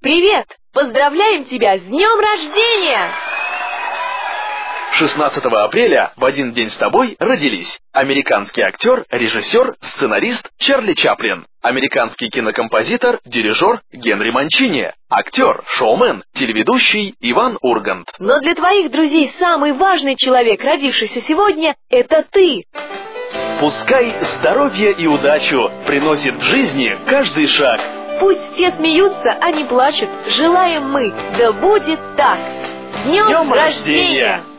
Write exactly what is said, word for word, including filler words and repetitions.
Привет! Поздравляем тебя с днем рождения! шестнадцатого апреля в один день с тобой родились американский актер, режиссер, сценарист Чарли Чаплин, американский кинокомпозитор, дирижер Генри Манчини, актер, шоумен, телеведущий Иван Ургант. Но для твоих друзей самый важный человек, родившийся сегодня, это ты. Пускай здоровье и удачу приносит в жизни каждый шаг. Пусть все смеются, а не плачут. Желаем мы, да будет так. С днем, С днем рождения! рождения!